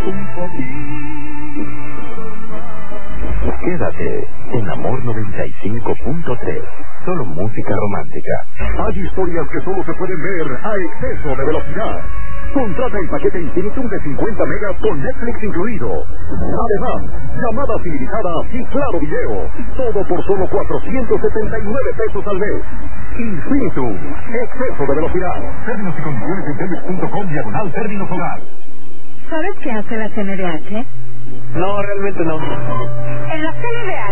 un poquito más. Quédate en Amor 95.3. Solo música romántica. Hay historias que solo se pueden ver a exceso de velocidad. Contrata el paquete Infinitum de 50 megas con Netflix incluido. Además, llamadas ilimitadas y claro video. Todo por solo 479 pesos al mes. Infinitum. Exceso de velocidad. Términos y condiciones en telmex.com/términos hogar. ¿Sabes qué hace la CNDH? No, realmente no. En la CNDH